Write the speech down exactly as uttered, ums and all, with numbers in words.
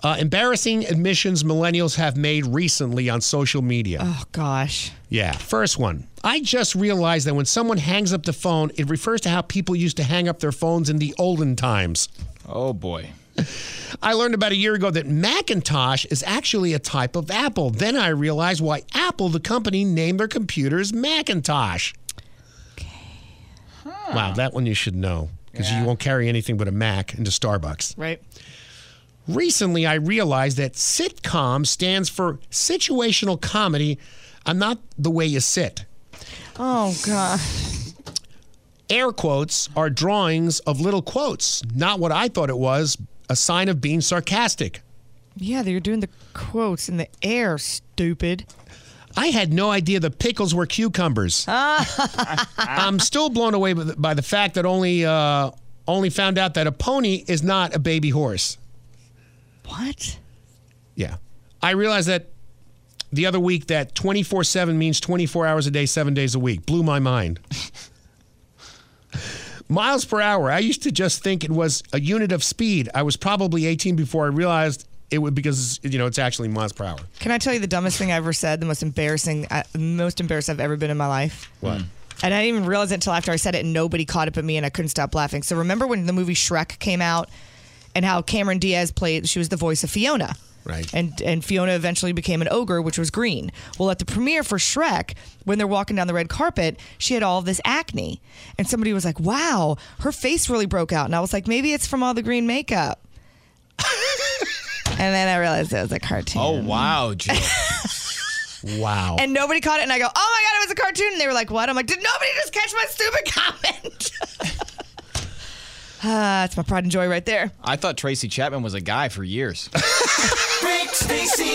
Uh, embarrassing admissions millennials have made recently on social media. Oh, gosh. Yeah. First one. I just realized that when someone hangs up the phone, it refers to how people used to hang up their phones in the olden times. Oh, boy. I learned about a year ago that Macintosh is actually a type of Apple. Then I realized why Apple, the company, named their computers Macintosh. Okay. Huh. Wow, that one you should know. Because yeah. you won't carry anything but a Mac into Starbucks. Right. Recently, I realized that sitcom stands for situational comedy. I'm not the way you sit. Oh, God. Air quotes are drawings of little quotes, not what I thought it was, a sign of being sarcastic. Yeah, they were doing the quotes in the air, stupid. I had no idea the pickles were cucumbers. I'm still blown away by the, by the fact that only uh, only found out that a pony is not a baby horse. What? Yeah. I realized that the other week that twenty-four seven means twenty-four hours a day, seven days a week. Blew my mind. Miles per hour. I used to just think it was a unit of speed. I was probably eighteen before I realized it would because, you know, it's actually miles per hour. Can I tell you the dumbest thing I ever said? The most embarrassing, uh, the most embarrassed I've ever been in my life? What? And I didn't even realize it until after I said it and nobody caught it but me and I couldn't stop laughing. So remember when the movie Shrek came out and how Cameron Diaz played, she was the voice of Fiona. Right. And and Fiona eventually became an ogre, which was green. Well, at the premiere for Shrek, when they're walking down the red carpet, she had all of this acne. And somebody was like, wow, her face really broke out. And I was like, maybe it's from all the green makeup. And then I realized it was a cartoon. Oh, wow, Jill. Wow. And nobody caught it. And I go, oh, my God, it was a cartoon. And they were like, what? I'm like, did nobody just catch my stupid comment? Ah, it's my pride and joy right there. I thought Tracy Chapman was a guy for years. Rick, Stacey,